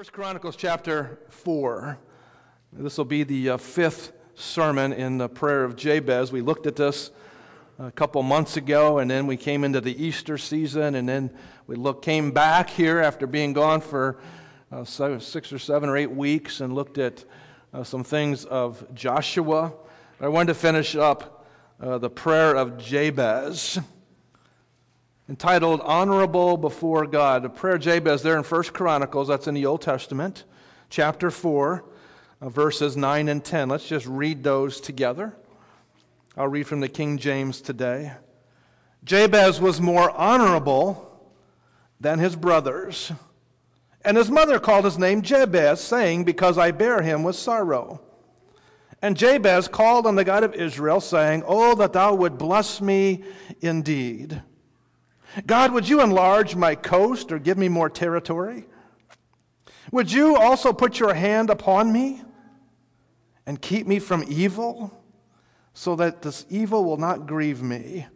1 Chronicles chapter 4. This will be the fifth sermon in the prayer of Jabez. We looked at this a couple months ago, and then we came into the Easter season, and then came back here after being gone for 6 or 7 or 8 weeks and looked at some things of Joshua. I wanted to finish up the prayer of Jabez, entitled Honorable Before God. The prayer of Jabez there in 1 Chronicles, that's in the Old Testament, chapter 4, verses 9 and 10. Let's just read those together. I'll read from the King James today. Jabez was more honorable than his brothers, and his mother called his name Jabez, saying, because I bear him with sorrow. And Jabez called on the God of Israel, saying, Oh, that thou would bless me indeed. God, would you enlarge my coast or give me more territory? Would you also put your hand upon me and keep me from evil, so that this evil will not grieve me?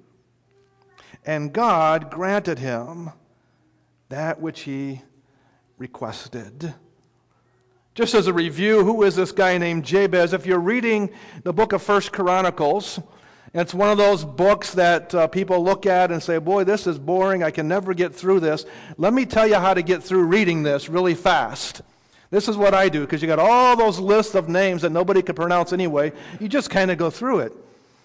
And God granted him that which he requested. Just as a review, who is this guy named Jabez? If you're reading the book of 1 Chronicles, it's one of those books that people look at and say, boy, this is boring. I can never get through this. Let me tell you how to get through reading this really fast. This is what I do, because you got all those lists of names that nobody could pronounce anyway. You just kind of go through it.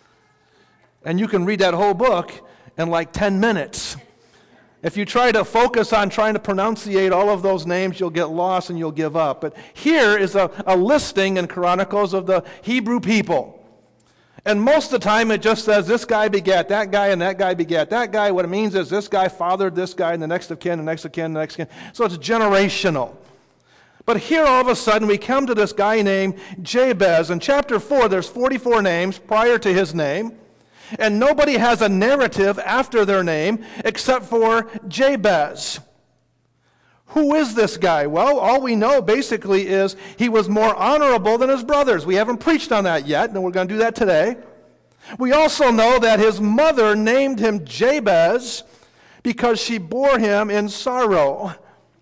And you can read that whole book in like 10 minutes. If you try to focus on trying to pronunciate all of those names, you'll get lost and you'll give up. But here is a listing in Chronicles of the Hebrew people. And most of the time it just says this guy begat that guy and that guy begat that guy. What it means is this guy fathered this guy and the next of kin, the next of kin, the next of kin. So it's generational. But here all of a sudden we come to this guy named Jabez. In chapter 4 there's 44 names prior to his name. And nobody has a narrative after their name except for Jabez. Who is this guy? Well, all we know basically is he was more honorable than his brothers. We haven't preached on that yet, and we're going to do that today. We also know that his mother named him Jabez because she bore him in sorrow.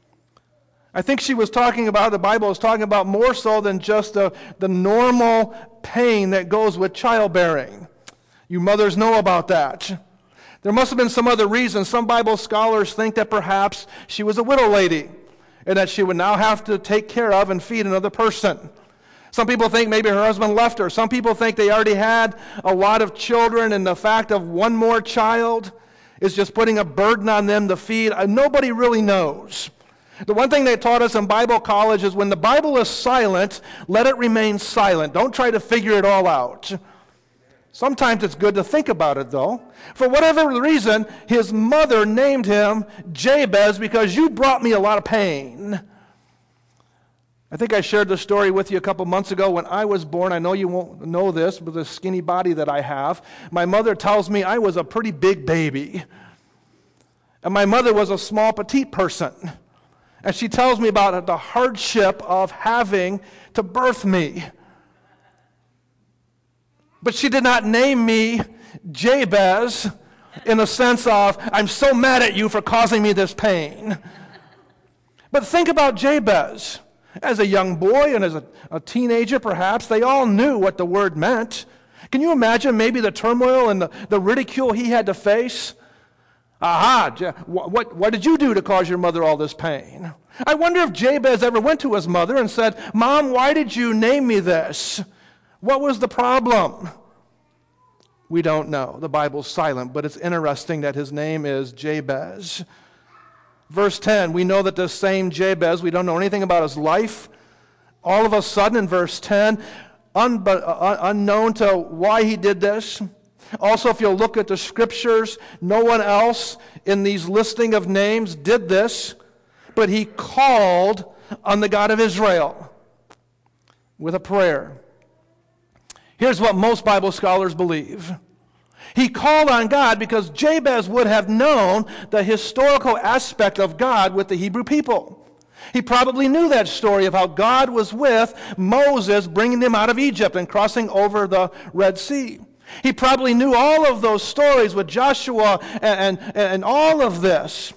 I think she was talking about, the Bible is talking about more so than just the normal pain that goes with childbearing. You mothers know about that. There must have been some other reason. Some Bible scholars think that perhaps she was a widow lady and that she would now have to take care of and feed another person. Some people think maybe her husband left her. Some people think they already had a lot of children and the fact of one more child is just putting a burden on them to feed. Nobody really knows. The one thing they taught us in Bible college is when the Bible is silent, let it remain silent. Don't try to figure it all out. Sometimes it's good to think about it, though. For whatever reason, his mother named him Jabez because you brought me a lot of pain. I think I shared this story with you a couple months ago. When I was born, I know you won't know this, with the skinny body that I have, my mother tells me I was a pretty big baby. And my mother was a small, petite person. And she tells me about the hardship of having to birth me. But she did not name me Jabez in the sense of, I'm so mad at you for causing me this pain. But think about Jabez. As a young boy and as a teenager, perhaps, they all knew what the word meant. Can you imagine maybe the turmoil and the ridicule he had to face? Aha, what did you do to cause your mother all this pain? I wonder if Jabez ever went to his mother and said, Mom, why did you name me this? What was the problem? We don't know. The Bible's silent, but it's interesting that his name is Jabez. Verse 10, we know that this same Jabez, we don't know anything about his life. All of a sudden in verse 10, unknown to why he did this. Also, if you'll look at the scriptures, no one else in these listing of names did this, but he called on the God of Israel with a prayer. Here's what most Bible scholars believe. He called on God because Jabez would have known the historical aspect of God with the Hebrew people. He probably knew that story of how God was with Moses bringing them out of Egypt and crossing over the Red Sea. He probably knew all of those stories with Joshua and all of this.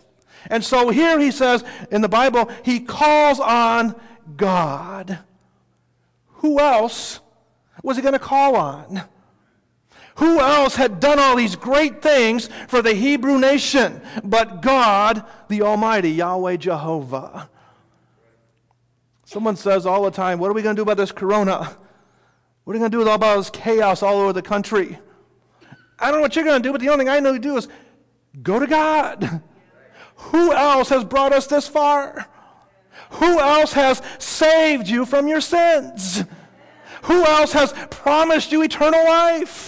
And so here he says in the Bible, he calls on God. Who else was he going to call on? Who else had done all these great things for the Hebrew nation but God, the Almighty, Yahweh Jehovah? Someone says all the time, what are we going to do about this corona? What are you going to do with all about this chaos all over the country? I don't know what you're going to do, but the only thing I know to do is go to God. Who else has brought us this far? Who else has saved you from your sins? Who else has promised you eternal life?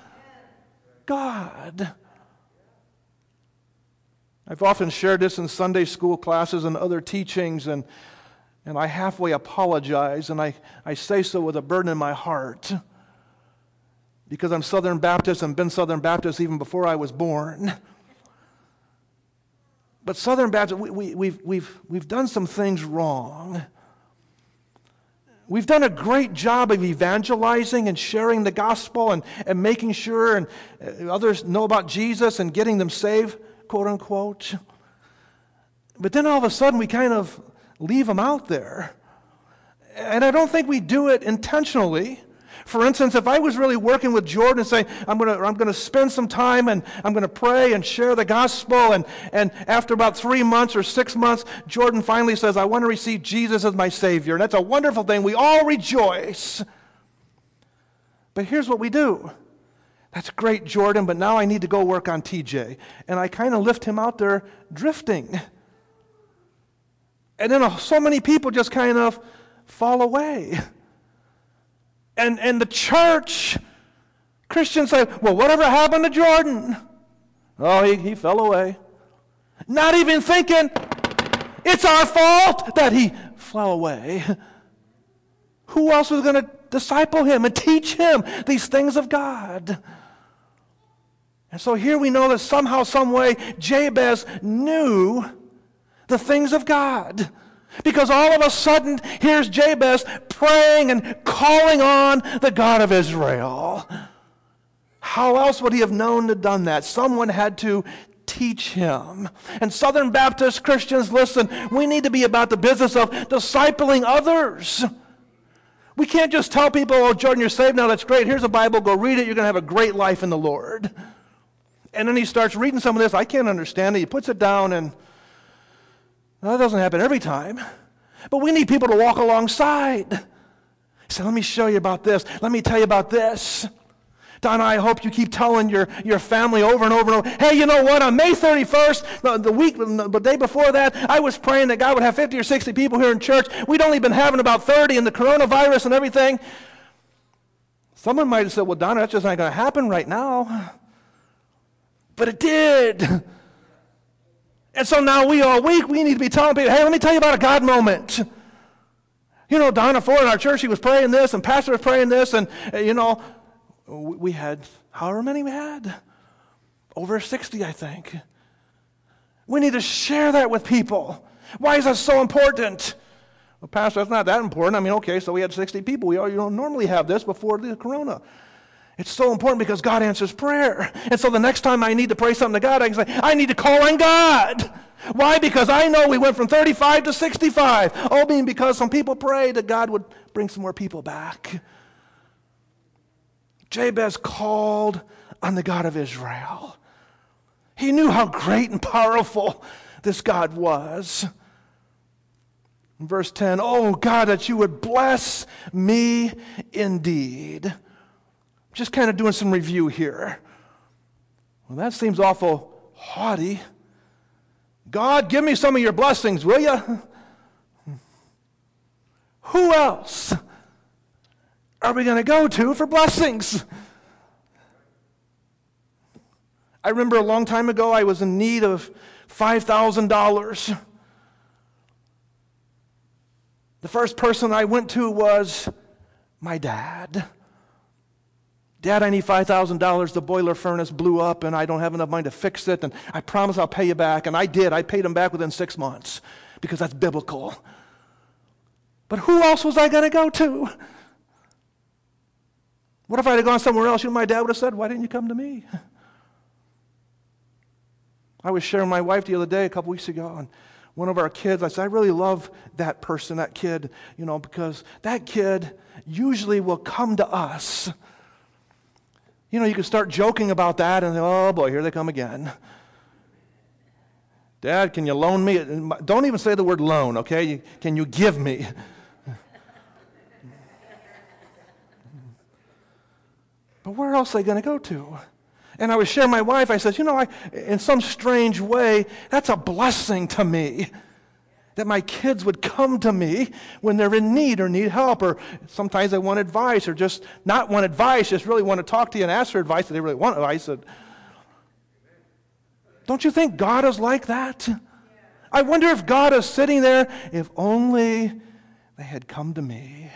God. I've often shared this in Sunday school classes and other teachings, and I halfway apologize, and I say so with a burden in my heart, because I'm Southern Baptist and been Southern Baptist even before I was born. But Southern Baptist, we've done some things wrong. We've done a great job of evangelizing and sharing the gospel and making sure and others know about Jesus and getting them saved, quote unquote. But then all of a sudden we kind of leave them out there. And I don't think we do it intentionally. For instance, if I was really working with Jordan and saying, I'm going to spend some time and I'm going to pray and share the gospel, and after about 3 months or 6 months, Jordan finally says, I want to receive Jesus as my Savior. And that's a wonderful thing. We all rejoice. But here's what we do. That's great, Jordan, but now I need to go work on TJ. And I kind of lift him out there drifting. And then so many people just kind of fall away. And the church, Christians say, well, whatever happened to Jordan? Oh, he fell away. Not even thinking, it's our fault that he fell away. Who else was going to disciple him and teach him these things of God? And so here we know that somehow, some way, Jabez knew the things of God. Because all of a sudden, here's Jabez praying and calling on the God of Israel. How else would he have known to done that? Someone had to teach him. And Southern Baptist Christians, listen, we need to be about the business of discipling others. We can't just tell people, oh, Jordan, you're saved now, that's great. Here's a Bible, go read it, you're going to have a great life in the Lord. And then he starts reading some of this, I can't understand it. He puts it down and that doesn't happen every time. But we need people to walk alongside. He said, let me show you about this. Let me tell you about this. Donna, I hope you keep telling your family over and over and over, hey, you know what? On May 31st, the day before that, I was praying that God would have 50 or 60 people here in church. We'd only been having about 30 and the coronavirus and everything. Someone might have said, well, Donna, that's just not going to happen right now. But it did. And so now all week we need to be telling people, hey, let me tell you about a God moment. You know, Donna Ford in our church, she was praying this, and Pastor was praying this, and, we had, however many we had? Over 60, I think. We need to share that with people. Why is that so important? Well, Pastor, that's not that important. I mean, okay, so we had 60 people. We normally have this before the corona. It's so important because God answers prayer. And so the next time I need to pray something to God, I can say, I need to call on God. Why? Because I know we went from 35 to 65. Oh, being because some people prayed that God would bring some more people back. Jabez called on the God of Israel. He knew how great and powerful this God was. In verse 10, oh God, that you would bless me indeed. Just kind of doing some review here. Well, that seems awful haughty. God, give me some of your blessings, will you? Who else are we going to go to for blessings? I remember a long time ago I was in need of $5,000. The first person I went to was my dad. Dad, I need $5,000. The boiler furnace blew up and I don't have enough money to fix it, and I promise I'll pay you back. And I did. I paid him back within 6 months because that's biblical. But who else was I going to go to? What if I had gone somewhere else? My dad would have said, why didn't you come to me? I was sharing with my wife the other day, a couple weeks ago, and one of our kids, I said, I really love that person, that kid, because that kid usually will come to us. You can start joking about that, and oh boy, here they come again. Dad, can you loan me? Don't even say the word loan, okay? Can you give me? But where else are they going to go to? And I was sharing with my wife, I said, in some strange way, that's a blessing to me. That my kids would come to me when they're in need or need help, or sometimes they want advice, or just not want advice, just really want to talk to you and ask for advice, and they really want advice. Don't you think God is like that? I wonder if God is sitting there, if only they had come to me.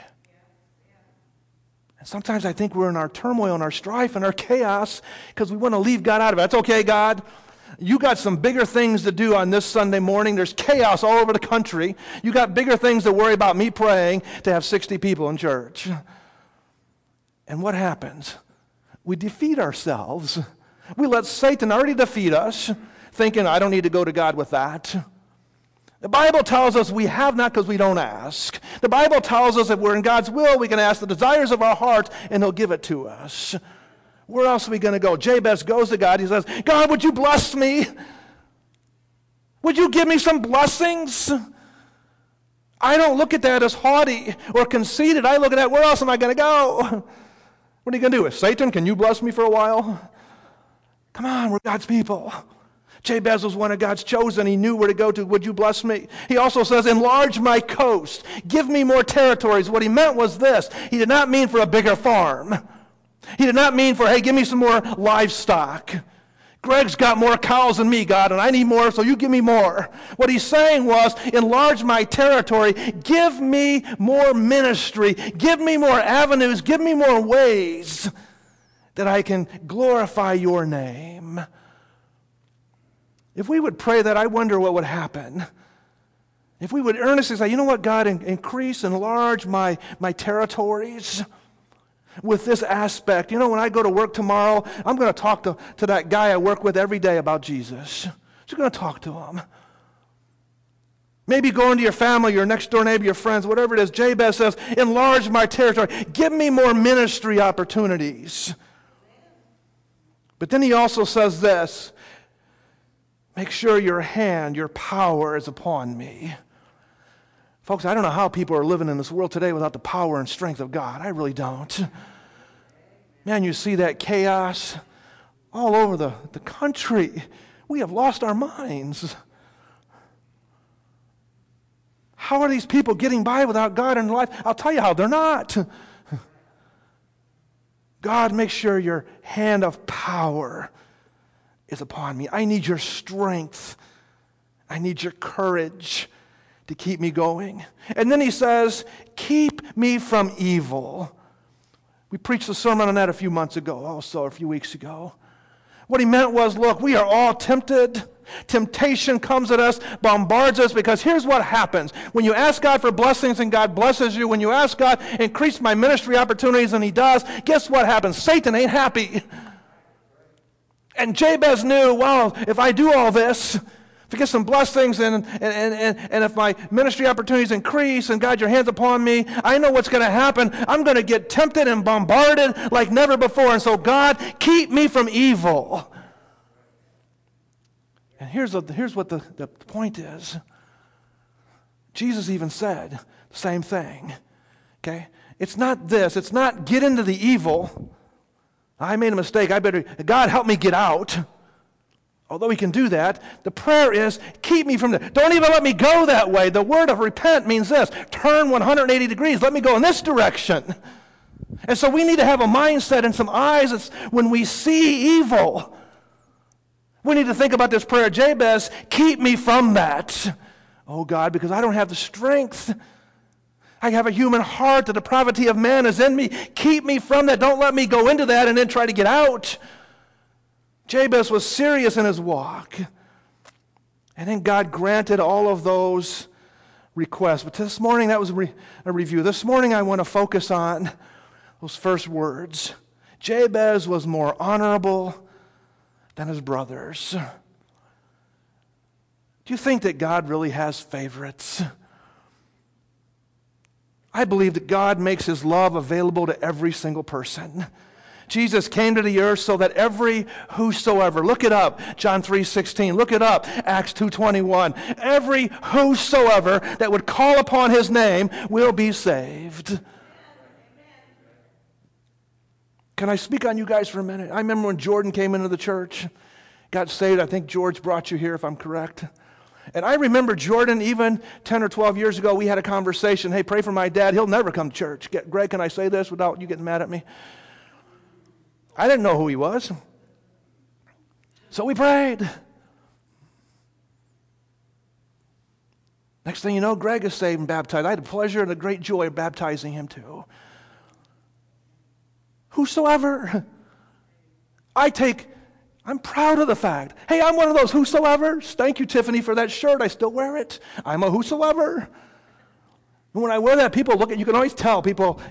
And sometimes I think we're in our turmoil and our strife and our chaos because we want to leave God out of it. That's okay, God. You got some bigger things to do on this Sunday morning. There's chaos all over the country. You got bigger things to worry about me praying to have 60 people in church. And what happens? We defeat ourselves. We let Satan already defeat us, thinking, I don't need to go to God with that. The Bible tells us we have not because we don't ask. The Bible tells us if we're in God's will, we can ask the desires of our heart, and He'll give it to us. Where else are we going to go? Jabez goes to God. He says, God, would you bless me? Would you give me some blessings? I don't look at that as haughty or conceited. I look at that, where else am I going to go? What are you going to do? Satan, can you bless me for a while? Come on, we're God's people. Jabez was one of God's chosen. He knew where to go to. Would you bless me? He also says, enlarge my coast. Give me more territories. What he meant was this. He did not mean for a bigger farm. He did not mean for, hey, give me some more livestock. Greg's got more cows than me, God, and I need more, so you give me more. What he's saying was, enlarge my territory. Give me more ministry. Give me more avenues. Give me more ways that I can glorify your name. If we would pray that, I wonder what would happen. If we would earnestly say, you know what, God, enlarge my territories with this aspect. When I go to work tomorrow, I'm going to talk to that guy I work with every day about Jesus. Just going to talk to him. Maybe going to your family, your next door neighbor, your friends, whatever it is. Jabez says, enlarge my territory. Give me more ministry opportunities. But then he also says this, make sure your hand, your power is upon me. Folks, I don't know how people are living in this world today without the power and strength of God. I really don't. Man, you see that chaos all over the country. We have lost our minds. How are these people getting by without God in life? I'll tell you how, they're not. God, make sure your hand of power is upon me. I need your strength. I need your courage to keep me going. And then he says, keep me from evil. We preached a sermon on that a few months ago, also a few weeks ago. What he meant was, look, we are all tempted. Temptation comes at us, bombards us, because here's what happens. When you ask God for blessings and God blesses you, when you ask God, increase my ministry opportunities, and he does, guess what happens? Satan ain't happy. And Jabez knew, well, if I do all this, if I get some blessings and if my ministry opportunities increase and God, your hands upon me, I know what's going to happen. I'm going to get tempted and bombarded like never before. And so God, keep me from evil. And here's what the point is. Jesus even said the same thing. Okay? It's not this. It's not get into the evil. I made a mistake. God, help me get out. Although he can do that, the prayer is, keep me from that. Don't even let me go that way. The word of repent means this. Turn 180 degrees. Let me go in this direction. And so we need to have a mindset and some eyes. It's when we see evil, we need to think about this prayer. Jabez, keep me from that. Oh God, because I don't have the strength. I have a human heart. The depravity of man is in me. Keep me from that. Don't let me go into that and then try to get out. Jabez was serious in his walk. And then God granted all of those requests. But this morning, that was a review. This morning, I want to focus on those first words. Jabez was more honorable than his brothers. Do you think that God really has favorites? I believe that God makes His love available to every single person. Jesus came to the earth so that every whosoever, look it up, John 3:16, look it up, Acts 2:21, every whosoever that would call upon His name will be saved. Can I speak on you guys for a minute? I remember when Jordan came into the church, got saved. I think George brought you here, if I'm correct. And I remember Jordan, even 10 or 12 years ago, we had a conversation. Hey, pray for my dad. He'll never come to church. Greg, can I say this without you getting mad at me? I didn't know who he was. So we prayed. Next thing you know, Greg is saved and baptized. I had the pleasure and the great joy of baptizing him too. Whosoever. I'm proud of the fact. Hey, I'm one of those whosoevers. Thank you, Tiffany, for that shirt. I still wear it. I'm a whosoever. And when I wear that, people look at you. Can always tell people,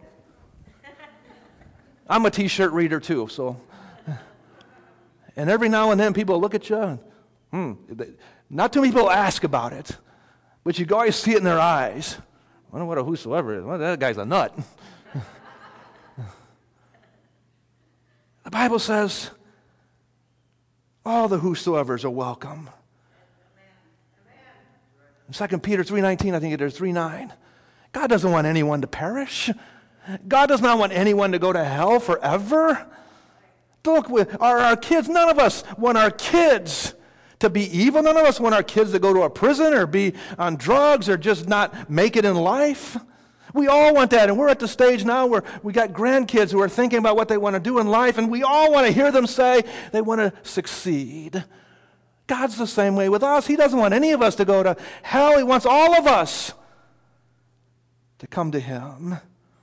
I'm a t-shirt reader too, so. And every now and then people look at you. Not too many people ask about it, but you can always see it in their eyes. I don't know what a whosoever is. Well, that guy's a nut. The Bible says, all the whosoevers are welcome. In 2 Peter 3:19, I think it is 3:9. God doesn't want anyone to perish. God does not want anyone to go to hell forever. Look, our kids, none of us want our kids to be evil. None of us want our kids to go to a prison or be on drugs or just not make it in life. We all want that, and we're at the stage now where we got grandkids who are thinking about what they want to do in life, and we all want to hear them say they want to succeed. God's the same way with us. He doesn't want any of us to go to hell. He wants all of us to come to Him.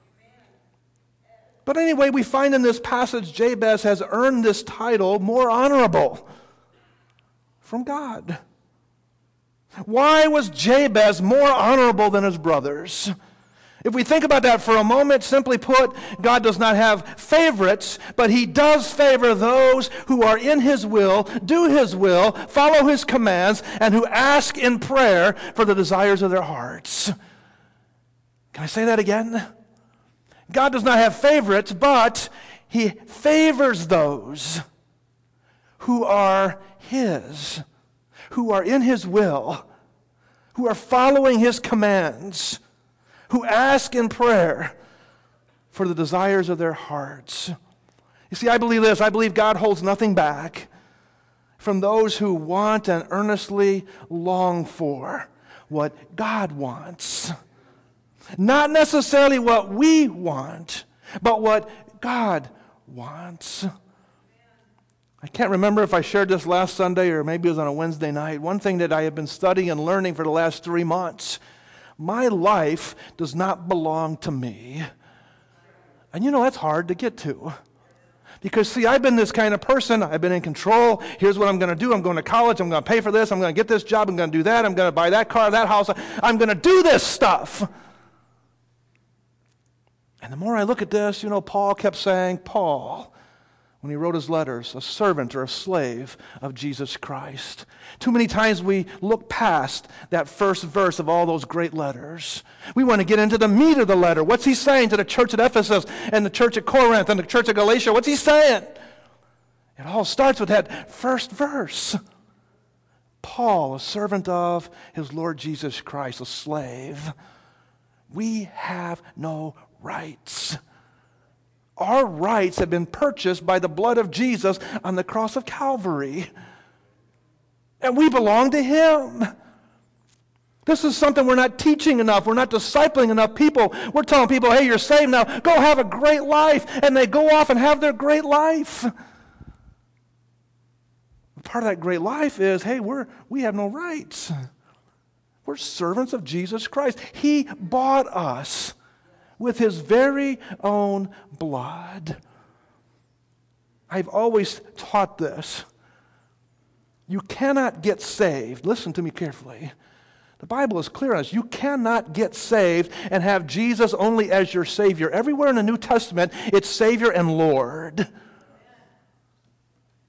But anyway, we find in this passage Jabez has earned this title, more honorable, from God. Why was Jabez more honorable than his brothers? If we think about that for a moment, simply put, God does not have favorites, but He does favor those who are in His will, do His will, follow His commands, and who ask in prayer for the desires of their hearts. Can I say that again? God does not have favorites, but He favors those who are His, who are in His will, who are following His commands, who ask in prayer for the desires of their hearts. You see, I believe this. I believe God holds nothing back from those who want and earnestly long for what God wants. Not necessarily what we want, but what God wants. I can't remember if I shared this last Sunday or maybe it was on a Wednesday night. One thing that I have been studying and learning for the last 3 months, my life does not belong to me. And that's hard to get to. Because, see, I've been this kind of person. I've been in control. Here's what I'm going to do. I'm going to college. I'm going to pay for this. I'm going to get this job. I'm going to do that. I'm going to buy that car, that house. I'm going to do this stuff. And the more I look at this, Paul kept saying, Paul, when he wrote his letters, a servant or a slave of Jesus Christ. Too many times we look past that first verse of all those great letters. We want to get into the meat of the letter. What's he saying to the church at Ephesus and the church at Corinth and the church at Galatia? What's he saying? It all starts with that first verse. Paul, a servant of his Lord Jesus Christ, a slave. We have no rights. Our rights have been purchased by the blood of Jesus on the cross of Calvary. And we belong to Him. This is something we're not teaching enough. We're not discipling enough people. We're telling people, hey, you're saved now. Go have a great life. And they go off and have their great life. Part of that great life is, hey, we have no rights. We're servants of Jesus Christ. He bought us with His very own blood. I've always taught this. You cannot get saved. Listen to me carefully. The Bible is clear on this. You cannot get saved and have Jesus only as your Savior. Everywhere in the New Testament, it's Savior and Lord.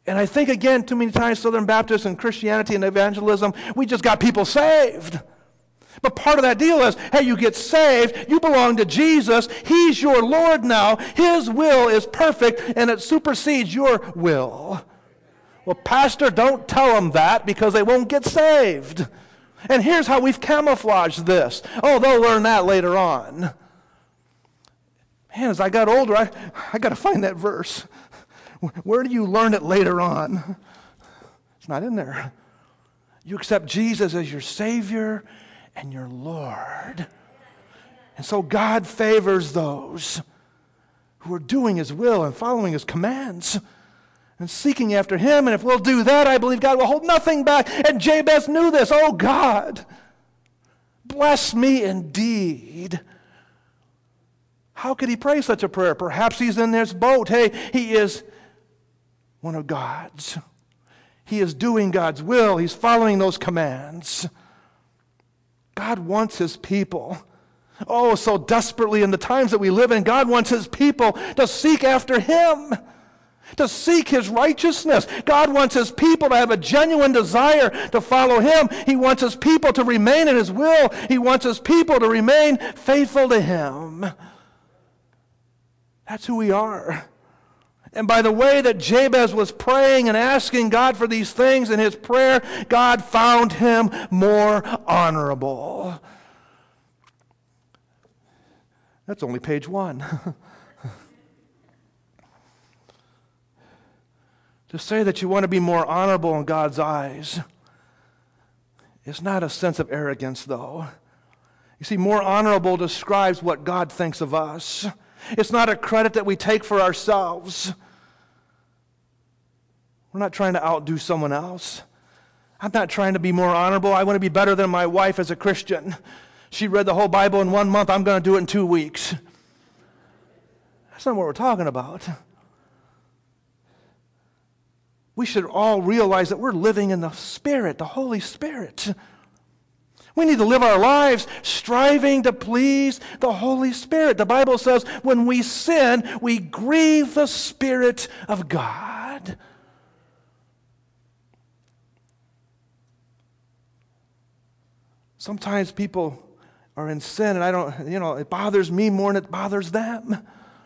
And I think, again, too many times Southern Baptists and Christianity and evangelism, we just got people saved. But part of that deal is, hey, you get saved, you belong to Jesus, He's your Lord now, His will is perfect, and it supersedes your will. Well, Pastor, don't tell them that because they won't get saved. And here's how we've camouflaged this. Oh, they'll learn that later on. Man, as I got older, I got to find that verse. Where do you learn it later on? It's not in there. You accept Jesus as your Savior and your Lord. And so God favors those who are doing His will and following His commands and seeking after Him. And if we'll do that, I believe God will hold nothing back. And Jabez knew this. Oh, God, bless me indeed. How could he pray such a prayer? Perhaps he's in this boat. Hey, he is one of God's. He is doing God's will. He's following those commands. God wants His people, oh, so desperately in the times that we live in. God wants His people to seek after Him, to seek His righteousness. God wants His people to have a genuine desire to follow Him. He wants His people to remain in His will. He wants His people to remain faithful to Him. That's who we are. And by the way that Jabez was praying and asking God for these things in his prayer, God found him more honorable. That's only page 1. To say that you want to be more honorable in God's eyes is not a sense of arrogance, though. You see, more honorable describes what God thinks of us. It's not a credit that we take for ourselves. We're not trying to outdo someone else. I'm not trying to be more honorable. I want to be better than my wife as a Christian. She read the whole Bible in 1 month. I'm going to do it in 2 weeks. That's not what we're talking about. We should all realize that we're living in the Spirit, the Holy Spirit. We need to live our lives striving to please the Holy Spirit. The Bible says when we sin, we grieve the Spirit of God. Sometimes people are in sin and it bothers me more than it bothers them.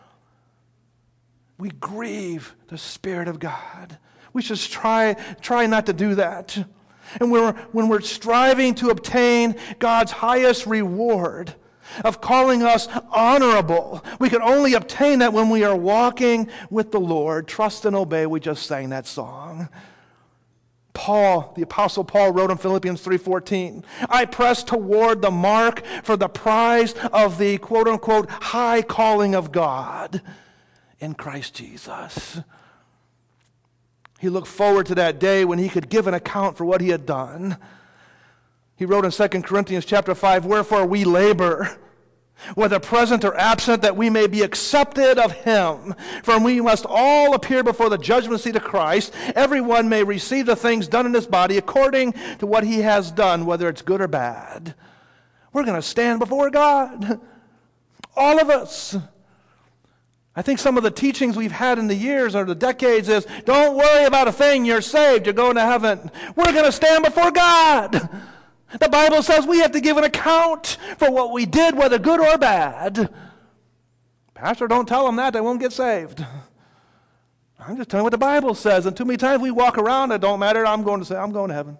We grieve the Spirit of God. We should try not to do that. And when we're striving to obtain God's highest reward of calling us honorable, we can only obtain that when we are walking with the Lord. Trust and obey. We just sang that song. Paul, the Apostle Paul, wrote in Philippians 3:14, I press toward the mark for the prize of the quote-unquote high calling of God in Christ Jesus. He looked forward to that day when he could give an account for what he had done. He wrote in 2 Corinthians chapter 5, wherefore we labor, whether present or absent, that we may be accepted of Him. For we must all appear before the judgment seat of Christ. Everyone may receive the things done in his body according to what he has done, whether it's good or bad. We're going to stand before God. All of us. I think some of the teachings we've had in the years or the decades is, don't worry about a thing, you're saved, you're going to heaven. We're going to stand before God. The Bible says we have to give an account for what we did, whether good or bad. Pastor, don't tell them that, they won't get saved. I'm just telling you what the Bible says, and too many times we walk around, it don't matter, I'm going to heaven.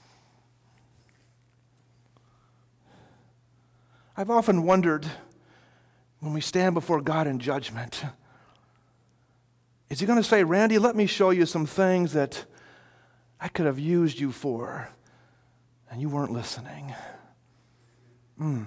I've often wondered, when we stand before God in judgment, is He going to say, Randy, let me show you some things that I could have used you for, and you weren't listening? I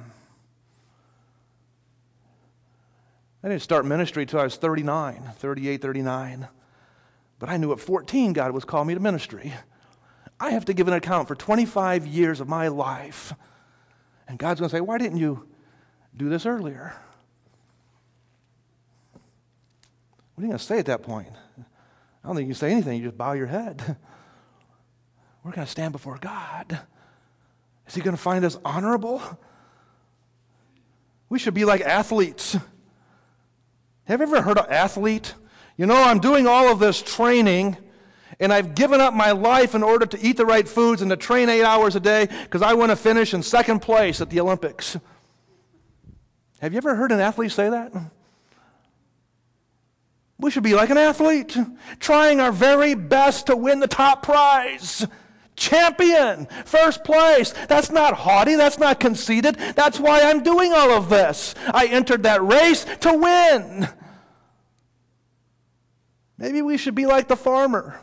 didn't start ministry until I was 38, 39. But I knew at 14 God was calling me to ministry. I have to give an account for 25 years of my life. And God's going to say, why didn't you do this earlier? What are you going to say at that point? I don't think you can say anything. You just bow your head. We're going to stand before God. Is He going to find us honorable? We should be like athletes. Have you ever heard of an athlete? I'm doing all of this training, And I've given up my life in order to eat the right foods and to train 8 hours a day because I want to finish in second place at the Olympics. Have you ever heard an athlete say that? We should be like an athlete, trying our very best to win the top prize. Champion, first place. That's not haughty. That's not conceited. That's why I'm doing all of this. I entered that race to win. Maybe we should be like the farmer.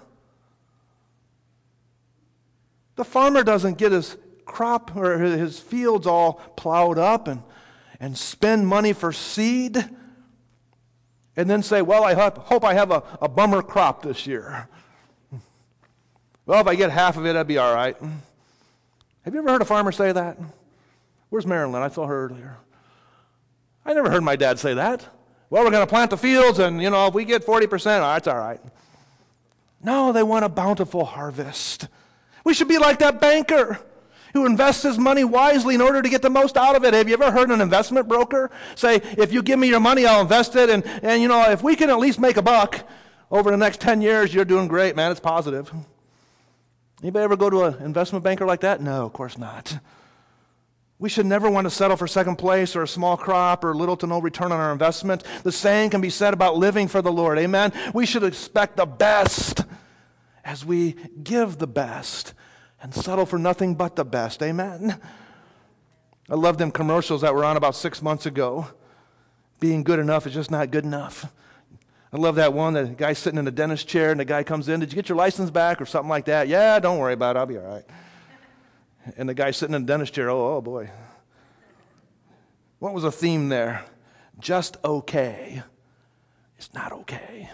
The farmer doesn't get his crop or his fields all plowed up and spend money for seed and then say, well, I hope I have a bummer crop this year. Well, if I get half of it, I'd be all right. Have you ever heard a farmer say that? Where's Marilyn? I saw her earlier. I never heard my dad say that. Well, we're going to plant the fields, and, if we get 40%, that's all right. No, they want a bountiful harvest. We should be like that banker who invests his money wisely in order to get the most out of it. Have you ever heard an investment broker say, if you give me your money, I'll invest it, and if we can at least make a buck over the next 10 years, you're doing great, man. It's positive. Anybody ever go to an investment banker like that? No, of course not. We should never want to settle for second place or a small crop or little to no return on our investment. The same can be said about living for the Lord. Amen? We should expect the best as we give the best and settle for nothing but the best. Amen? I love them commercials that were on about 6 months ago. Being good enough is just not good enough. I love that one, the guy sitting in the dentist chair and the guy comes in, did you get your license back or something like that? Yeah, don't worry about it, I'll be all right. And the guy sitting in the dentist chair, oh boy. What was the theme there? Just okay. It's not okay.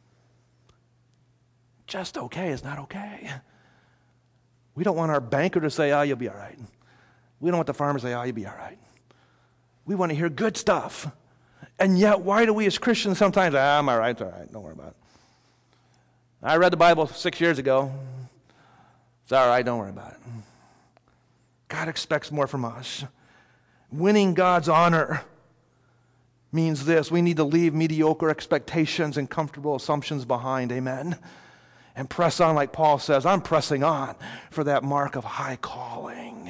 Just okay is not okay. We don't want our banker to say, oh, you'll be all right. We don't want the farmer to say, oh, you'll be all right. We want to hear good stuff. And yet, why do we as Christians sometimes, I'm all right, it's all right, don't worry about it. I read the Bible 6 years ago. It's all right, don't worry about it. God expects more from us. Winning God's honor means this. We need to leave mediocre expectations and comfortable assumptions behind, amen? And press on like Paul says, I'm pressing on for that mark of high calling.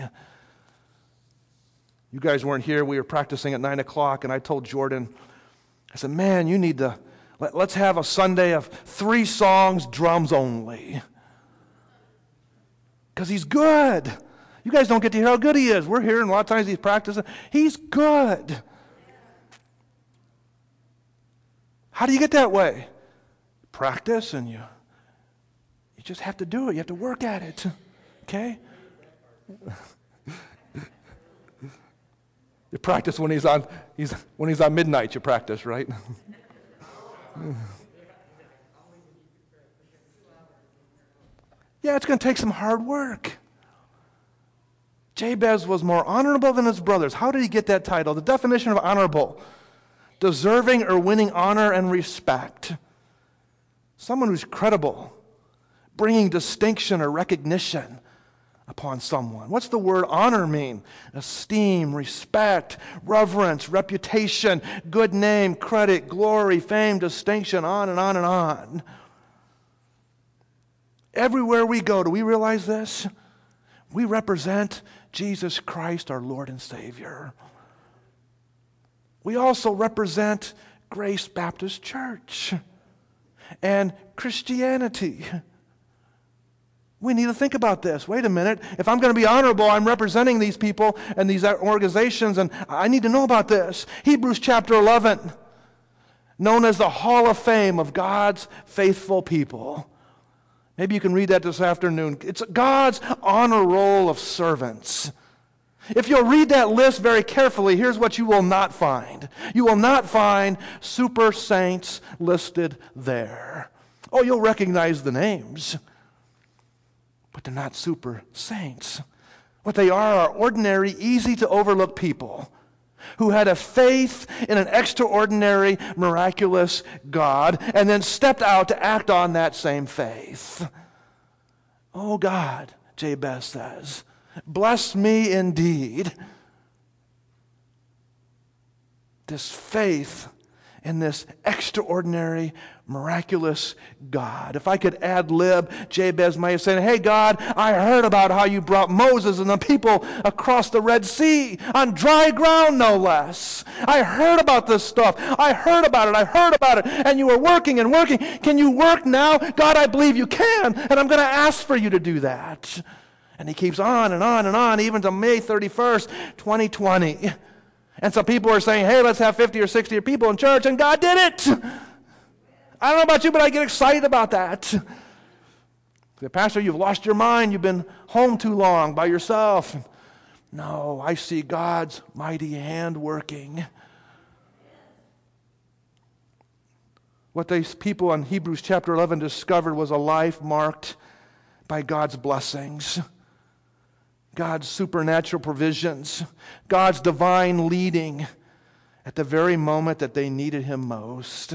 You guys weren't here. We were practicing at 9 o'clock, and I told Jordan, I said, man, you need to, let's have a Sunday of 3 songs, drums only. Because he's good. You guys don't get to hear how good he is. We're hearing a lot of times he's practicing. He's good. How do you get that way? Practice, and you just have to do it. You have to work at it. Okay? You practice when he's on midnight, you practice, right? Yeah, it's going to take some hard work. Jabez was more honorable than his brothers. How did he get that title? The definition of honorable: deserving or winning honor and respect. Someone who's credible, bringing distinction or recognition upon someone. What's the word honor mean? Esteem, respect, reverence, reputation, good name, credit, glory, fame, distinction, on and on and on. Everywhere we go, do we realize this? We represent Jesus Christ, our Lord and Savior. We also represent Grace Baptist Church and Christianity. We need to think about this. Wait a minute. If I'm going to be honorable, I'm representing these people and these organizations, and I need to know about this. Hebrews chapter 11, known as the Hall of Fame of God's faithful people. Maybe you can read that this afternoon. It's God's honor roll of servants. If you'll read that list very carefully, here's what you will not find. You will not find super saints listed there. Oh, you'll recognize the names, but they're not super saints. What they are ordinary, easy to overlook people who had a faith in an extraordinary, miraculous God and then stepped out to act on that same faith. Oh God, Jabez says, bless me indeed. This faith in this extraordinary, miraculous God. If I could ad-lib, Jabez might have said, hey God, I heard about how you brought Moses and the people across the Red Sea on dry ground, no less. I heard about this stuff. I heard about it. And you were working and working. Can you work now? God, I believe you can. And I'm going to ask for you to do that. And he keeps on and on and on, even to May 31st, 2020. And some people are saying, hey, let's have 50 or 60 people in church, and God did it. I don't know about you, but I get excited about that. Say, Pastor, you've lost your mind. You've been home too long by yourself. No, I see God's mighty hand working. What these people in Hebrews chapter 11 discovered was a life marked by God's blessings, God's supernatural provisions, God's divine leading at the very moment that they needed Him most.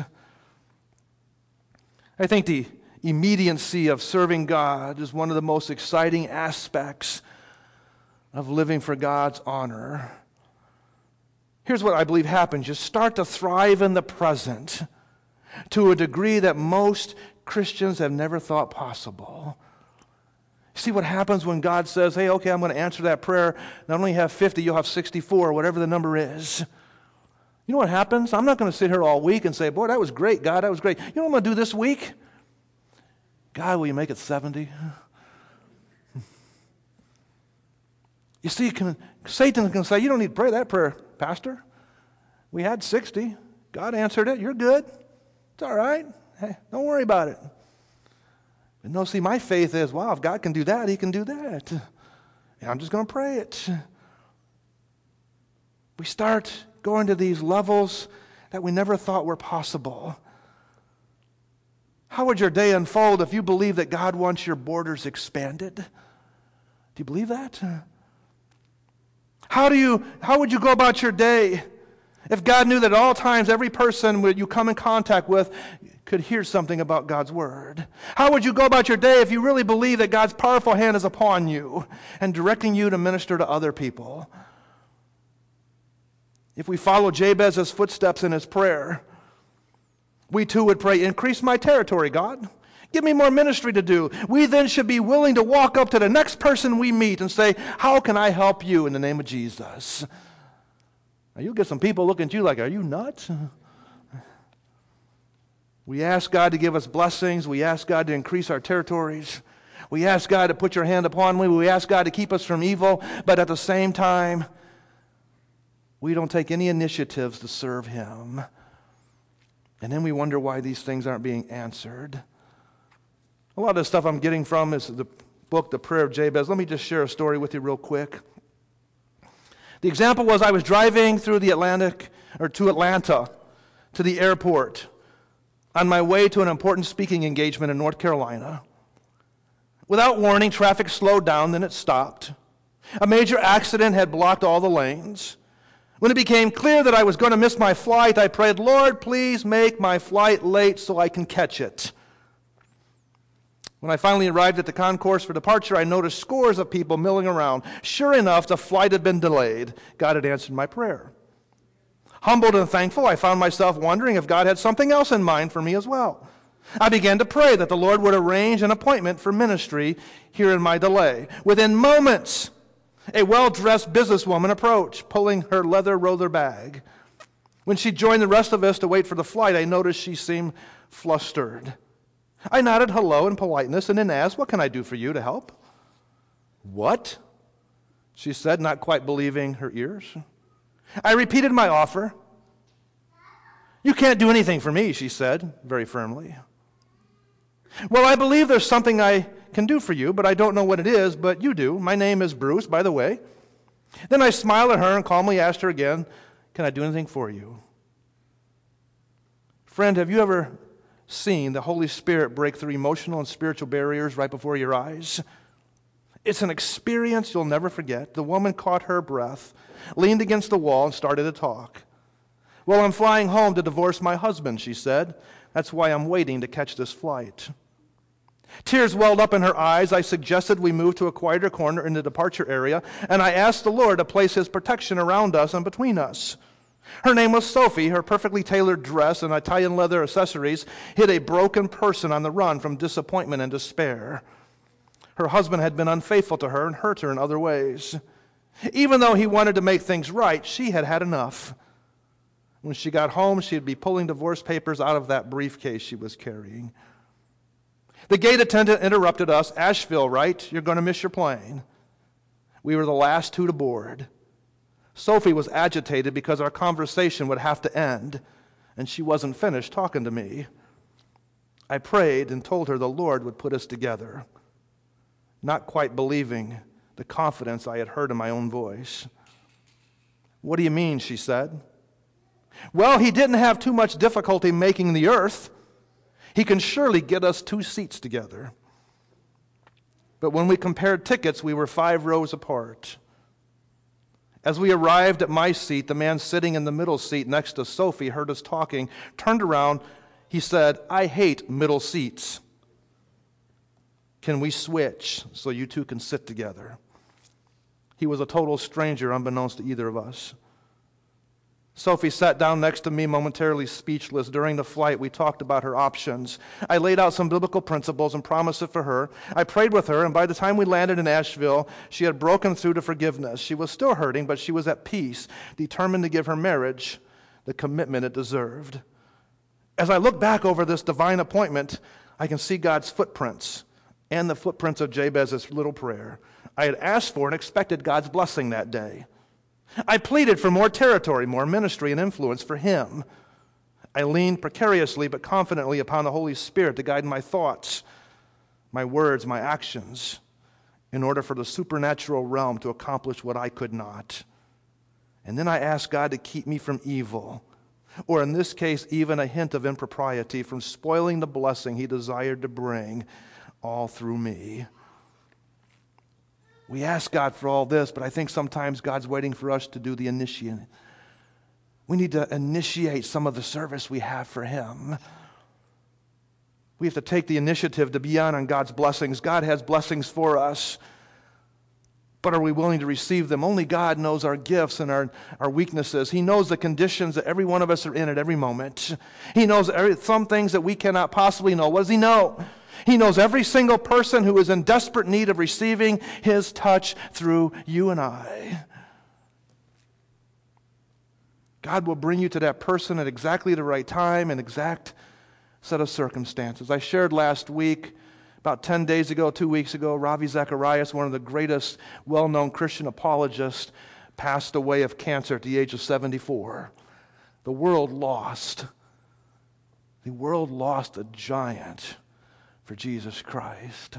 I think the immediacy of serving God is one of the most exciting aspects of living for God's honor. Here's what I believe happens. You start to thrive in the present to a degree that most Christians have never thought possible. See what happens when God says, hey, okay, I'm going to answer that prayer. Not only have 50, you'll have 64, whatever the number is. You know what happens? I'm not going to sit here all week and say, boy, that was great, God, that was great. You know what I'm going to do this week? God, will you make it 70? You see, Satan can say, you don't need to pray that prayer, Pastor. We had 60. God answered it. You're good. It's all right. Hey, don't worry about it. But no, see, my faith is, wow, if God can do that, He can do that. And I'm just going to pray it. We start going to these levels that we never thought were possible. How would your day unfold if you believe that God wants your borders expanded? Do you believe that? How would you go about your day if God knew that at all times every person that you come in contact with could hear something about God's Word? How would you go about your day if you really believe that God's powerful hand is upon you and directing you to minister to other people? If we follow Jabez's footsteps in his prayer, we too would pray, increase my territory, God. Give me more ministry to do. We then should be willing to walk up to the next person we meet and say, how can I help you in the name of Jesus? Now you'll get some people looking at you like, are you nuts? We ask God to give us blessings. We ask God to increase our territories. We ask God to put your hand upon me. We ask God to keep us from evil. But at the same time, we don't take any initiatives to serve Him. And then we wonder why these things aren't being answered. A lot of the stuff I'm getting from is the book, The Prayer of Jabez. Let me just share a story with you real quick. The example was I was driving through the to Atlanta, to the airport, on my way to an important speaking engagement in North Carolina. Without warning, traffic slowed down, then it stopped. A major accident had blocked all the lanes. When it became clear that I was going to miss my flight, I prayed, Lord, please make my flight late so I can catch it. When I finally arrived at the concourse for departure, I noticed scores of people milling around. Sure enough, the flight had been delayed. God had answered my prayer. Humbled and thankful, I found myself wondering if God had something else in mind for me as well. I began to pray that the Lord would arrange an appointment for ministry here in my delay. Within moments, a well-dressed businesswoman approached, pulling her leather roller bag. When she joined the rest of us to wait for the flight, I noticed she seemed flustered. I nodded hello in politeness and then asked, what can I do for you to help? What? She said, not quite believing her ears. I repeated my offer. You can't do anything for me, she said, very firmly. Well, I believe there's something I can do for you, but I don't know what it is, but you do. My name is Bruce, by the way. Then I smiled at her and calmly asked her again, can I do anything for you? Friend, have you ever seen the Holy Spirit break through emotional and spiritual barriers right before your eyes? It's an experience you'll never forget. The woman caught her breath, leaned against the wall, and started to talk. Well, I'm flying home to divorce my husband, she said. That's why I'm waiting to catch this flight. Tears welled up in her eyes. I suggested we move to a quieter corner in the departure area, and I asked the Lord to place His protection around us and between us. Her name was Sophie. Her perfectly tailored dress and Italian leather accessories hid a broken person on the run from disappointment and despair. Her husband had been unfaithful to her and hurt her in other ways. Even though he wanted to make things right, she had had enough. When she got home, she'd be pulling divorce papers out of that briefcase she was carrying. The gate attendant interrupted us. "Asheville, right? You're going to miss your plane." We were the last two to board. Sophie was agitated because our conversation would have to end, and she wasn't finished talking to me. I prayed and told her the Lord would put us together, not quite believing the confidence I had heard in my own voice. "What do you mean?" she said. "Well, he didn't have too much difficulty making the earth. He can surely get us 2 seats together." But when we compared tickets, we were 5 rows apart. As we arrived at my seat, the man sitting in the middle seat next to Sophie heard us talking, turned around. He said, "I hate middle seats. Can we switch so you two can sit together?" He was a total stranger, unbeknownst to either of us. Sophie sat down next to me, momentarily speechless. During the flight, we talked about her options. I laid out some biblical principles and promised it for her. I prayed with her, and by the time we landed in Asheville, she had broken through to forgiveness. She was still hurting, but she was at peace, determined to give her marriage the commitment it deserved. As I look back over this divine appointment, I can see God's footprints and the footprints of Jabez's little prayer. I had asked for and expected God's blessing that day. I pleaded for more territory, more ministry and influence for him. I leaned precariously but confidently upon the Holy Spirit to guide my thoughts, my words, my actions, in order for the supernatural realm to accomplish what I could not. And then I asked God to keep me from evil, or in this case, even a hint of impropriety, from spoiling the blessing he desired to bring all through me. We ask God for all this, but I think sometimes God's waiting for us to do the initiating. We need to initiate some of the service we have for him. We have to take the initiative to be on God's blessings. God has blessings for us, but are we willing to receive them? Only God knows our gifts and our weaknesses. He knows the conditions that every one of us are in at every moment. He knows some things that we cannot possibly know. What does he know? He knows every single person who is in desperate need of receiving his touch through you and I. God will bring you to that person at exactly the right time and exact set of circumstances. I shared last week, about 10 days ago, 2 weeks ago, Ravi Zacharias, one of the greatest well-known Christian apologists, passed away of cancer at the age of 74. The world lost a giant for Jesus Christ.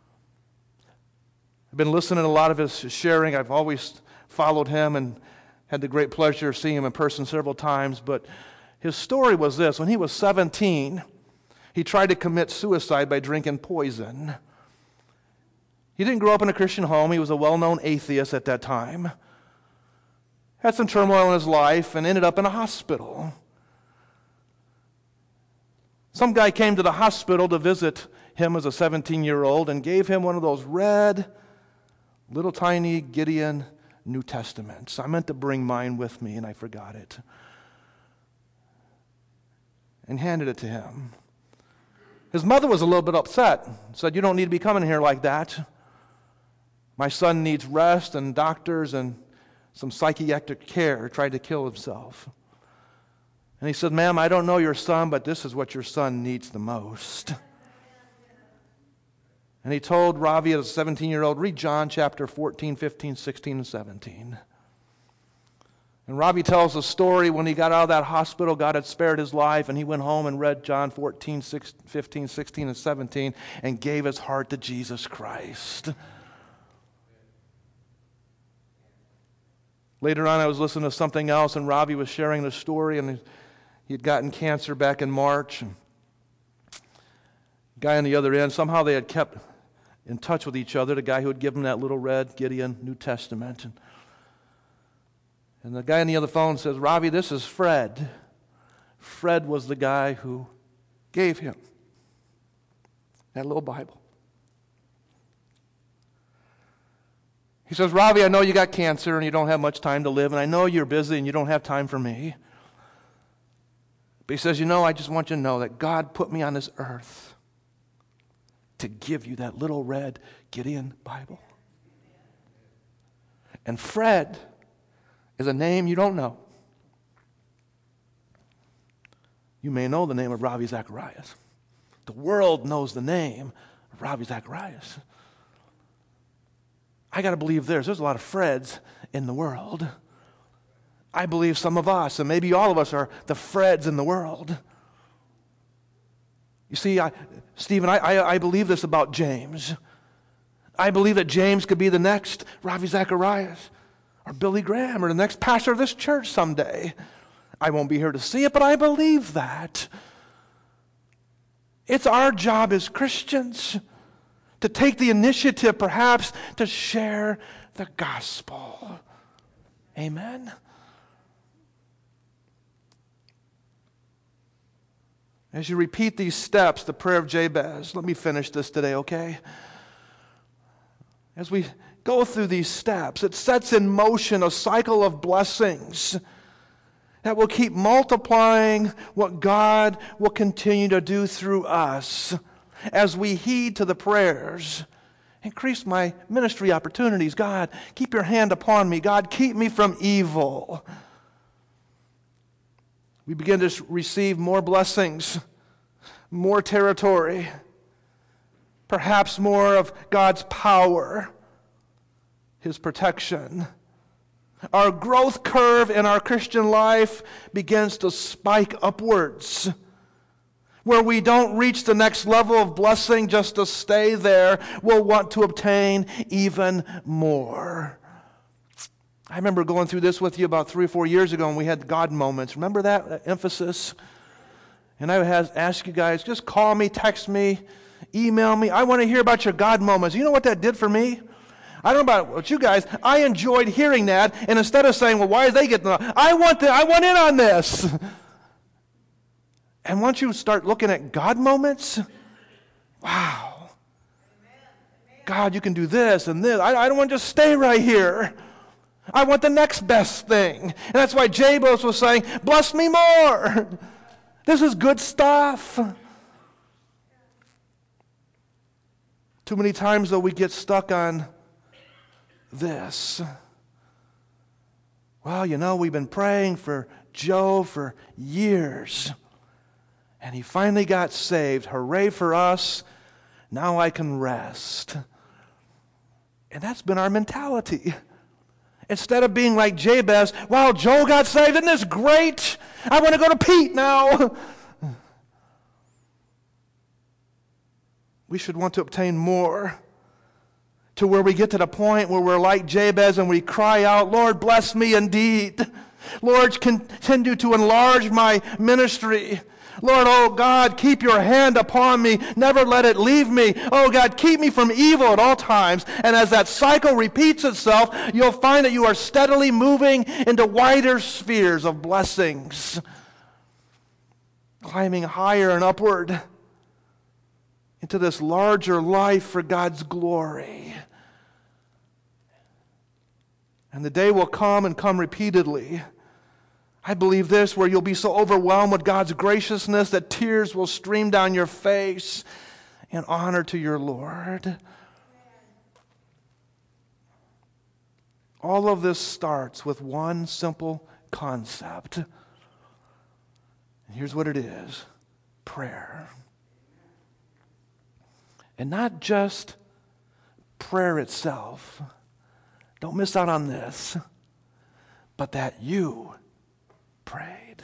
I've been listening to a lot of his sharing. I've always followed him and had the great pleasure of seeing him in person several times. But his story was this. When he was 17, he tried to commit suicide by drinking poison. He didn't grow up in a Christian home. He was a well-known atheist at that time. Had some turmoil in his life and ended up in a hospital. Some guy came to the hospital to visit him as a 17-year-old and gave him one of those red, little tiny Gideon New Testaments. I meant to bring mine with me, and I forgot it. And handed it to him. His mother was a little bit upset. Said, "You don't need to be coming here like that. My son needs rest and doctors and some psychiatric care." Tried to kill himself. And he said, "Ma'am, I don't know your son, but this is what your son needs the most." And he told Ravi as a 17-year-old, read John chapter 14, 15, 16, and 17. And Ravi tells the story when he got out of that hospital, God had spared his life, and he went home and read John 14, 15, 16, and 17, and gave his heart to Jesus Christ. Later on, I was listening to something else, and Ravi was sharing the story, and he had gotten cancer back in March. And the guy on the other end, somehow they had kept in touch with each other, the guy who had given that little red Gideon New Testament. And the guy on the other phone says, "Ravi, this is Fred." Fred was the guy who gave him that little Bible. He says, Ravi, I know you got cancer and you don't have much time to live, and I know you're busy and you don't have time for me. But he says, I just want you to know that God put me on this earth to give you that little red Gideon Bible. And Fred is a name you don't know. You may know the name of Ravi Zacharias. The world knows the name of Ravi Zacharias. I got to believe there's a lot of Freds in the world. I believe some of us, and maybe all of us, are the Freds in the world. You see, Stephen, I believe this about James. I believe that James could be the next Ravi Zacharias or Billy Graham or the next pastor of this church someday. I won't be here to see it, but I believe that. It's our job as Christians to take the initiative, perhaps, to share the gospel. Amen? As you repeat these steps, the prayer of Jabez, let me finish this today, okay? As we go through these steps, it sets in motion a cycle of blessings that will keep multiplying what God will continue to do through us as we heed to the prayers. Increase my ministry opportunities. God, keep your hand upon me. God, keep me from evil. We begin to receive more blessings, more territory, perhaps more of God's power, His protection. Our growth curve in our Christian life begins to spike upwards, where we don't reach the next level of blessing just to stay there. We'll want to obtain even more. I remember going through this with you about 3 or 4 years ago, and we had God moments. Remember that emphasis? And I would ask you guys, just call me, text me, email me. I want to hear about your God moments. You know what that did for me? I don't know about you guys. I enjoyed hearing that, and instead of saying, well, why is they getting that? I want in on this. And once you start looking at God moments, wow. God, you can do this and this. I don't want to just stay right here. I want the next best thing. And that's why Jabez was saying, bless me more. This is good stuff. Too many times, though, we get stuck on this. Well, we've been praying for Joe for years. And he finally got saved. Hooray for us. Now I can rest. And that's been our mentality. Instead of being like Jabez, wow, Joe got saved, isn't this great? I want to go to Pete now. We should want to obtain more, to where we get to the point where we're like Jabez and we cry out, Lord, bless me indeed. Lord, continue to enlarge my ministry. Lord, oh God, keep your hand upon me. Never let it leave me. Oh God, keep me from evil at all times. And as that cycle repeats itself, you'll find that you are steadily moving into wider spheres of blessings, climbing higher and upward into this larger life for God's glory. And the day will come and come repeatedly. I believe this, where you'll be so overwhelmed with God's graciousness that tears will stream down your face in honor to your Lord. All of this starts with one simple concept. And here's what it is: prayer. And not just prayer itself. Don't miss out on this. But that you prayed.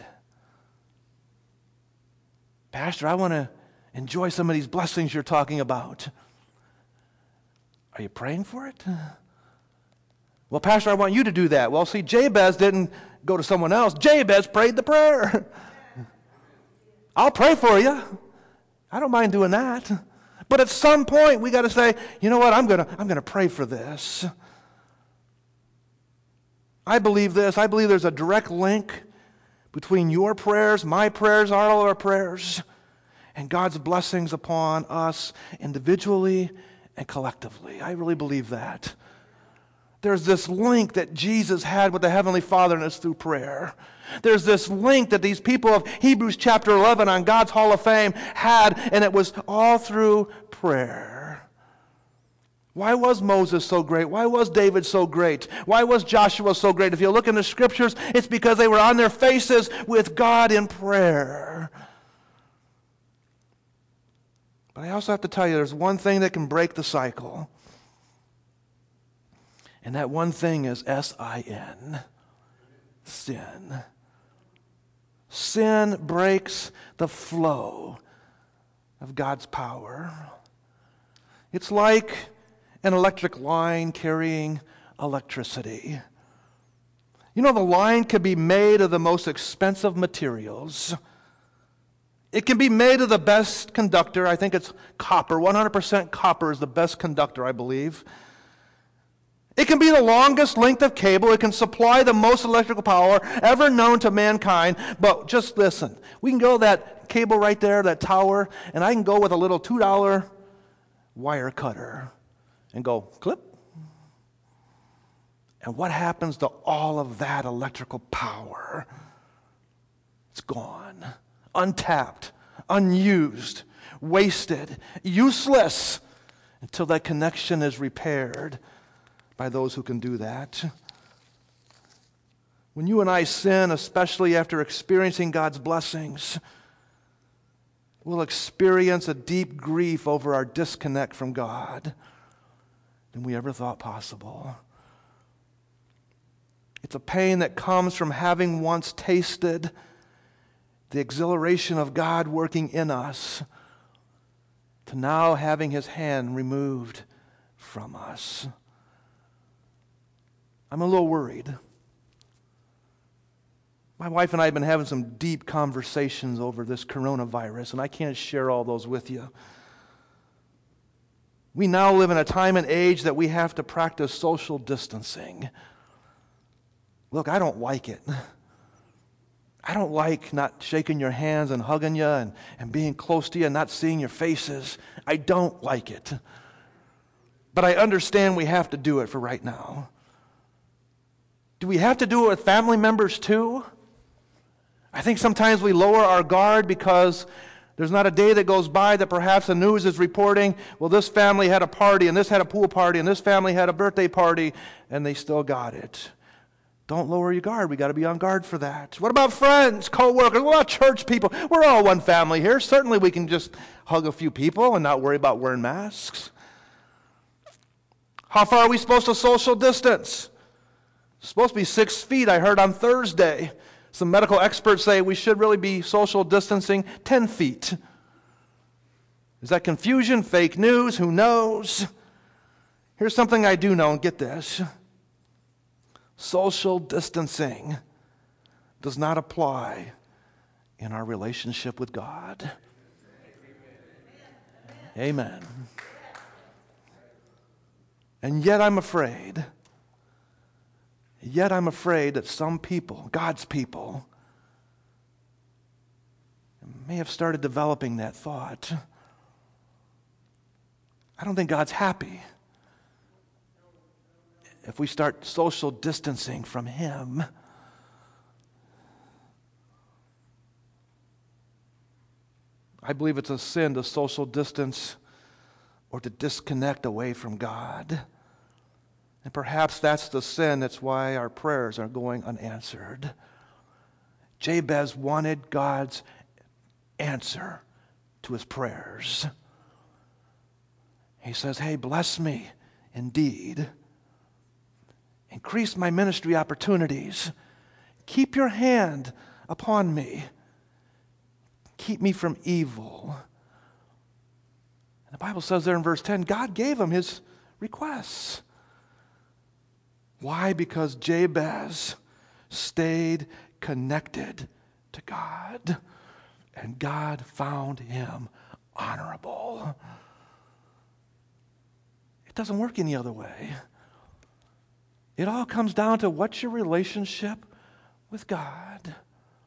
Pastor, I want to enjoy some of these blessings you're talking about. Are you praying for it? Well, Pastor, I want you to do that. Well, see, Jabez didn't go to someone else. Jabez prayed the prayer. I'll pray for you. I don't mind doing that. But at some point, we got to say, you know what, I'm gonna pray for this. I believe this. I believe there's a direct link between your prayers, my prayers, all of our prayers, and God's blessings upon us individually and collectively. I really believe that. There's this link that Jesus had with the Heavenly Father, and it's through prayer. There's this link that these people of Hebrews chapter 11 on God's Hall of Fame had, and it was all through prayer. Why was Moses so great? Why was David so great? Why was Joshua so great? If you look in the Scriptures, it's because they were on their faces with God in prayer. But I also have to tell you, there's one thing that can break the cycle. And that one thing is S-I-N, sin. Sin breaks the flow of God's power. It's like an electric line carrying electricity. You know, the line can be made of the most expensive materials. It can be made of the best conductor. I think it's copper. 100% copper is the best conductor, I believe. It can be the longest length of cable. It can supply the most electrical power ever known to mankind. But just listen. We can go that cable right there, that tower, and I can go with a little $2 wire cutter and go clip. And what happens to all of that electrical power? It's gone. Untapped, unused, wasted, useless until that connection is repaired by those who can do that. When you and I sin, especially after experiencing God's blessings, we'll experience a deep grief over our disconnect from God than we ever thought possible. It's a pain that comes from having once tasted the exhilaration of God working in us to now having His hand removed from us. I'm a little worried. My wife and I have been having some deep conversations over this coronavirus, and I can't share all those with you. We now live in a time and age that we have to practice social distancing. Look, I don't like it. I don't like not shaking your hands and hugging you and being close to you and not seeing your faces. I don't like it. But I understand we have to do it for right now. Do we have to do it with family members too? I think sometimes we lower our guard because there's not a day that goes by that perhaps the news is reporting, well, this family had a party, and this had a pool party, and this family had a birthday party, and they still got it. Don't lower your guard. We got to be on guard for that. What about friends, co-workers? What about church people? We're all one family here. Certainly we can just hug a few people and not worry about wearing masks. How far are we supposed to social distance? It's supposed to be 6 feet, I heard on Thursday. Some medical experts say we should really be social distancing 10 feet. Is that confusion, fake news? Who knows? Here's something I do know, and get this. Social distancing does not apply in our relationship with God. Amen. And yet I'm afraid that some people, God's people, may have started developing that thought. I don't think God's happy if we start social distancing from Him. I believe it's a sin to social distance or to disconnect away from God. And perhaps that's the sin. That's why our prayers are going unanswered. Jabez wanted God's answer to his prayers. He says, hey, bless me indeed. Increase my ministry opportunities. Keep your hand upon me. Keep me from evil. And the Bible says there in verse 10, God gave him his requests. Why? Because Jabez stayed connected to God, and God found him honorable. It doesn't work any other way. It all comes down to what's your relationship with God.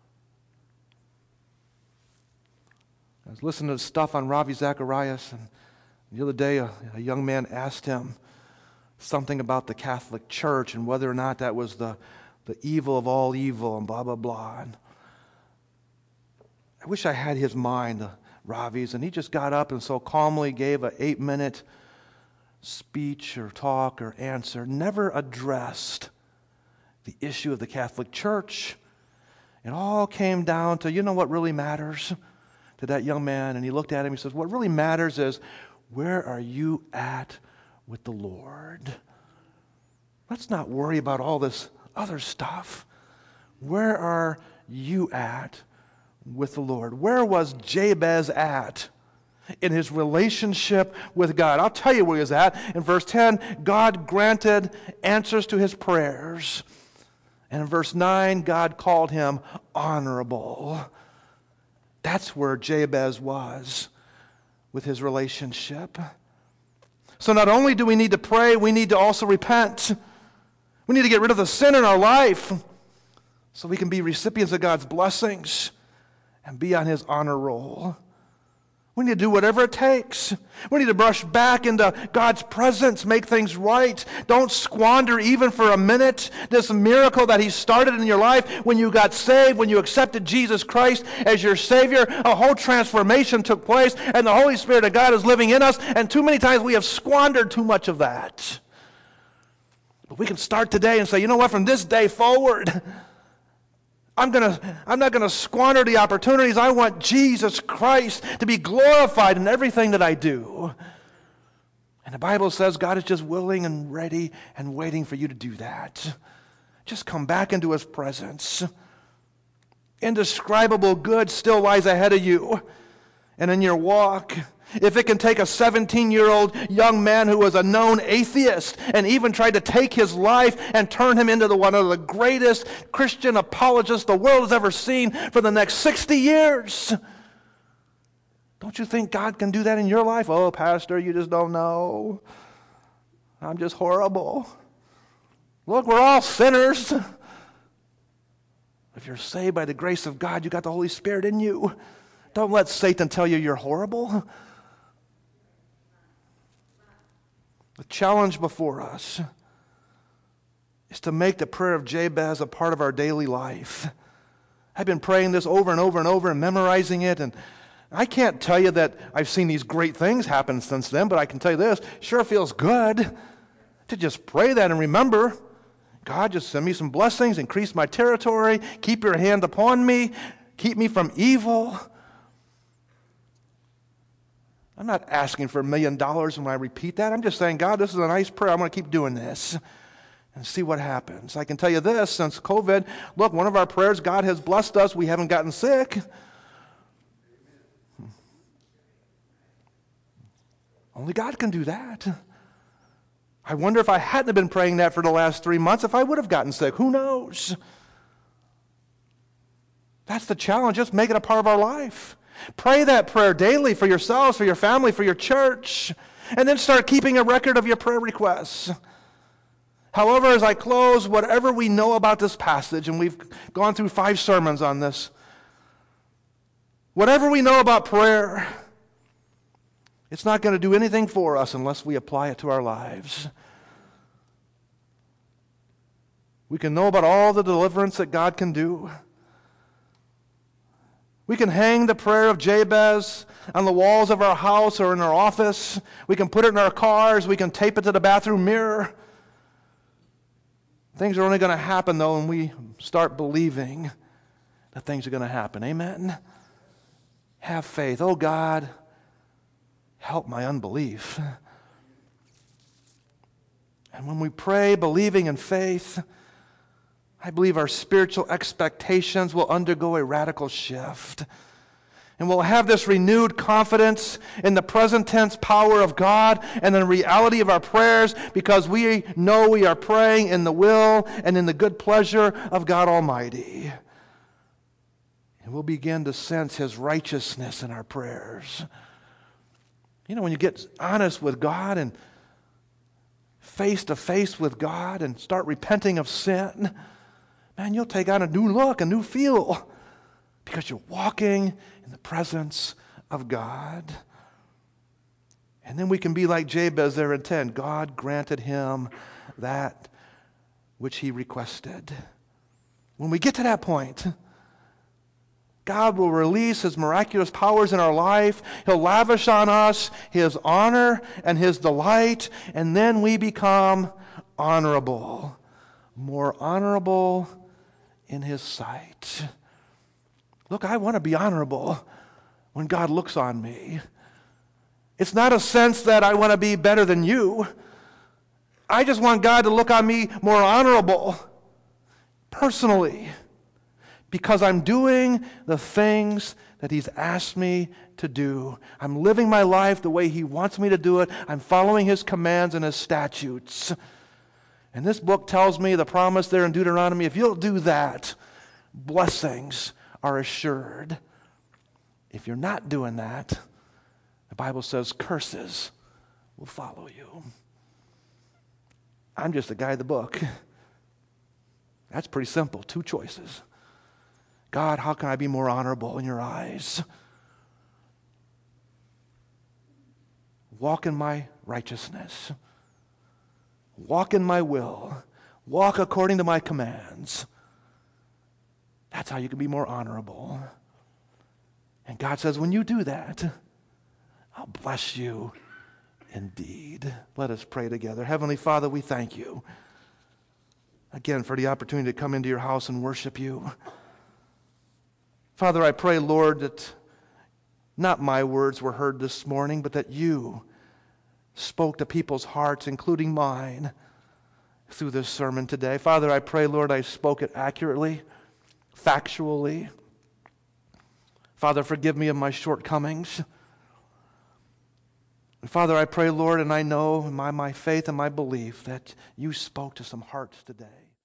I was listening to stuff on Ravi Zacharias, and the other day a young man asked him, something about the Catholic Church and whether or not that was the evil of all evil and blah, blah, blah. And I wish I had his mind, Ravi's, and he just got up and so calmly gave an 8-minute speech or talk or answer, never addressed the issue of the Catholic Church. It all came down to, you know what really matters to that young man? And he looked at him, he says, what really matters is, where are you at with the Lord? Let's not worry about all this other stuff. Where are you at with the Lord? Where was Jabez at in his relationship with God? I'll tell you where he was at. In verse 10, God granted answers to his prayers. And in verse 9, God called him honorable. That's where Jabez was with his relationship. So not only do we need to pray, we need to also repent. We need to get rid of the sin in our life so we can be recipients of God's blessings and be on his honor roll. We need to do whatever it takes. We need to brush back into God's presence, make things right. Don't squander even for a minute this miracle that he started in your life when you got saved, when you accepted Jesus Christ as your Savior. A whole transformation took place, and the Holy Spirit of God is living in us, and too many times we have squandered too much of that. But we can start today and say, you know what, from this day forward, I'm not going to squander the opportunities. I want Jesus Christ to be glorified in everything that I do. And the Bible says God is just willing and ready and waiting for you to do that. Just come back into his presence. Indescribable good still lies ahead of you. And in your walk, if it can take a 17-year-old young man who was a known atheist and even tried to take his life and turn him into one of the greatest Christian apologists the world has ever seen for the next 60 years, don't you think God can do that in your life? Oh, Pastor, you just don't know. I'm just horrible. Look, we're all sinners. If you're saved by the grace of God, you got the Holy Spirit in you. Don't let Satan tell you you're horrible. The challenge before us is to make the prayer of Jabez a part of our daily life. I've been praying this over and over and over and memorizing it, and I can't tell you that I've seen these great things happen since then, but I can tell you this, sure feels good to just pray that and remember, God, just send me some blessings, increase my territory, keep your hand upon me, keep me from evil. I'm not asking for $1 million when I repeat that. I'm just saying, God, this is a nice prayer. I'm going to keep doing this and see what happens. I can tell you this, since COVID, look, one of our prayers, God has blessed us. We haven't gotten sick. Only God can do that. I wonder if I hadn't been praying that for the last 3 months, if I would have gotten sick. Who knows? That's the challenge. Just make it a part of our life. Pray that prayer daily for yourselves, for your family, for your church, and then start keeping a record of your prayer requests. However, as I close, whatever we know about this passage, and we've gone through 5 sermons on this, whatever we know about prayer, it's not going to do anything for us unless we apply it to our lives. We can know about all the deliverance that God can do. We can hang the prayer of Jabez on the walls of our house or in our office. We can put it in our cars. We can tape it to the bathroom mirror. Things are only going to happen, though, when we start believing that things are going to happen. Amen? Have faith. Oh, God, help my unbelief. And when we pray believing in faith, I believe our spiritual expectations will undergo a radical shift. And we'll have this renewed confidence in the present tense power of God and the reality of our prayers because we know we are praying in the will and in the good pleasure of God Almighty. And we'll begin to sense his righteousness in our prayers. You know, when you get honest with God and face to face with God and start repenting of sin, man, you'll take on a new look, a new feel, because you're walking in the presence of God. And then we can be like Jabez there in 10. God granted him that which he requested. When we get to that point, God will release His miraculous powers in our life. He'll lavish on us His honor and His delight, and then we become honorable, more honorable in His sight. Look, I want to be honorable when God looks on me. It's not a sense that I want to be better than you. I just want God to look on me more honorable, personally, because I'm doing the things that He's asked me to do. I'm living my life the way He wants me to do it. I'm following His commands and His statutes. And this book tells me the promise there in Deuteronomy, if you'll do that, blessings are assured. If you're not doing that, the Bible says curses will follow you. I'm just a guy of the book. That's pretty simple. 2 choices. God, how can I be more honorable in your eyes? Walk in my righteousness. Walk in my will. Walk according to my commands. That's how you can be more honorable. And God says, when you do that, I'll bless you indeed. Let us pray together. Heavenly Father, we thank you again for the opportunity to come into your house and worship you. Father, I pray, Lord, that not my words were heard this morning, but that you spoke to people's hearts, including mine, through this sermon today. Father, I pray, Lord, I spoke it accurately, factually. Father, forgive me of my shortcomings. And Father, I pray, Lord, and I know in my faith and my belief that you spoke to some hearts today.